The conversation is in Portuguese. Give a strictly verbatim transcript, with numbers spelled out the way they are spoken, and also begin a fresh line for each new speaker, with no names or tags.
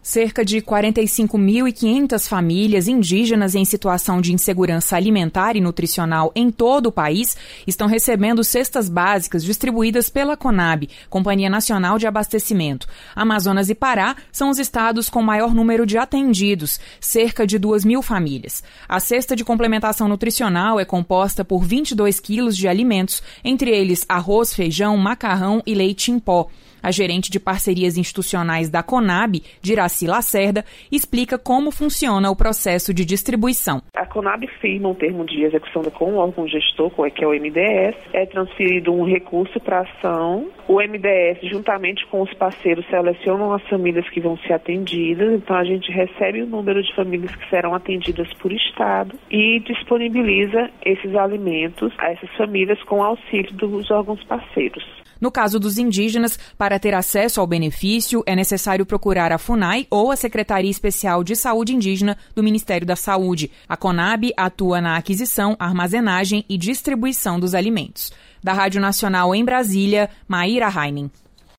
Cerca de quarenta e cinco mil e quinhentas famílias indígenas em situação de insegurança alimentar e nutricional em todo o país estão recebendo cestas básicas distribuídas pela CONAB, Companhia Nacional de Abastecimento. Amazonas e Pará são os estados com maior número de atendidos, cerca de duas mil famílias. A cesta de complementação nutricional é composta por vinte e dois quilos de alimentos, entre eles arroz, feijão, macarrão e leite em pó. A gerente de parcerias institucionais da CONAB, Diraci Lacerda, explica como funciona o processo de distribuição.
A CONAB firma um termo de execução com o órgão gestor, que é o M D S, é transferido um recurso para ação. O M D S, juntamente com os parceiros, selecionam as famílias que vão ser atendidas. Então, a gente recebe o número de famílias que serão atendidas por estado e disponibiliza esses alimentos a essas famílias com auxílio dos órgãos parceiros.
No caso dos indígenas, para ter acesso ao benefício, é necessário procurar a FUNAI ou a Secretaria Especial de Saúde Indígena do Ministério da Saúde. A CONAB atua na aquisição, armazenagem e distribuição dos alimentos. Da Rádio Nacional em Brasília, Maíra Heinen.